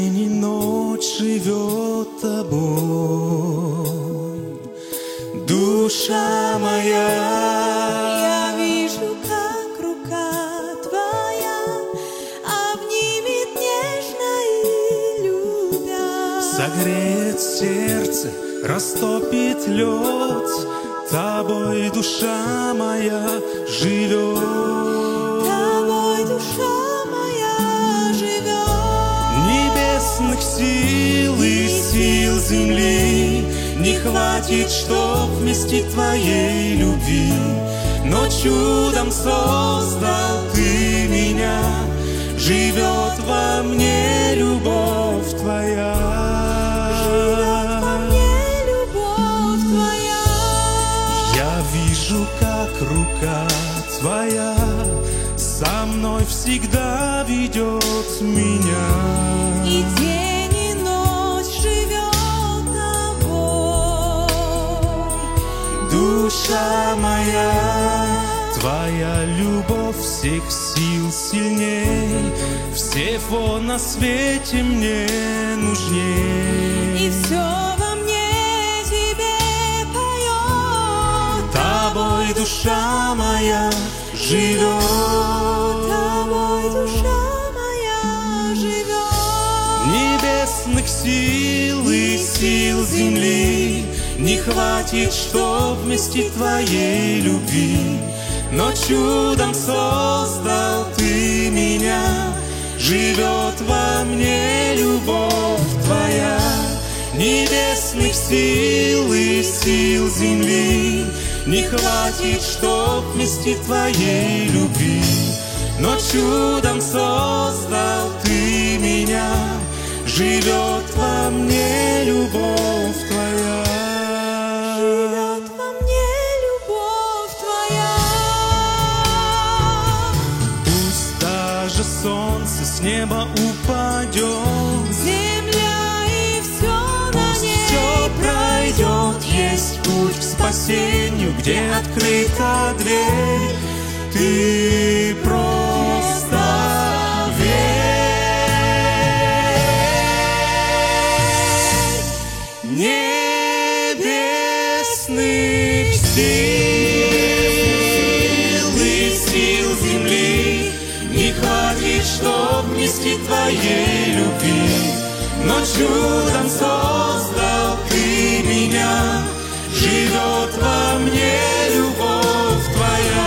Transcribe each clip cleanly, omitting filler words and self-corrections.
день и ночь живет тобой, душа моя. Я вижу, как рука твоя обнимет нежно и любя, Согреет сердце, растопит лед, тобой душа моя живет. тобой душа моя живет. Небесных сил и сил земли не хватит, чтоб вместить твоей любви, но чудом создал ты меня, живет во мне любовь твоя. Живет во мне любовь твоя. Я вижу, как рука твоя со мной всегда ведет меня. И день и ночь живет тобой, Душа моя, твоя любовь всех сил сильней, всего на свете мне нужней. и все во мне тебе поет. Тобой душа моя живет. Тобой душа моя живет. Небесных сил и сил земли не хватит, чтоб вместить твоей любви, но чудом создал ты меня, живет во мне любовь твоя. Небесных сил и сил земли не хватит, чтоб вместить твоей любви, но чудом создал ты меня, живет во мне любовь твоя. Живет во мне любовь твоя. Пусть даже солнце с неба упадет, Земля и все на пусть ней все пройдет, есть путь к спасению, где открыта дверь. Ты просто верь. Небесных сил и сил земли не хватит, чтоб вместить твоей любви, но чудом создал ты меня, живет во мне любовь твоя.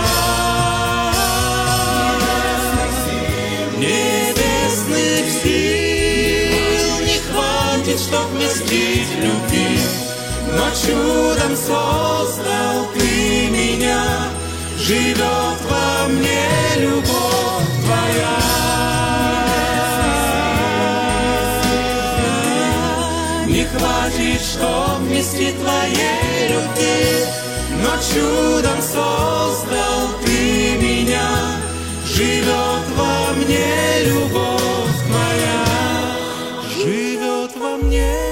Небесных сил не хватит, чтоб вместить любви, но чудом создал ты меня, живет во мне любовь твоя. Не хватит, чтоб вместить твоей любви, но чудом создал ты меня, живет во мне любовь твоя. Живет во мне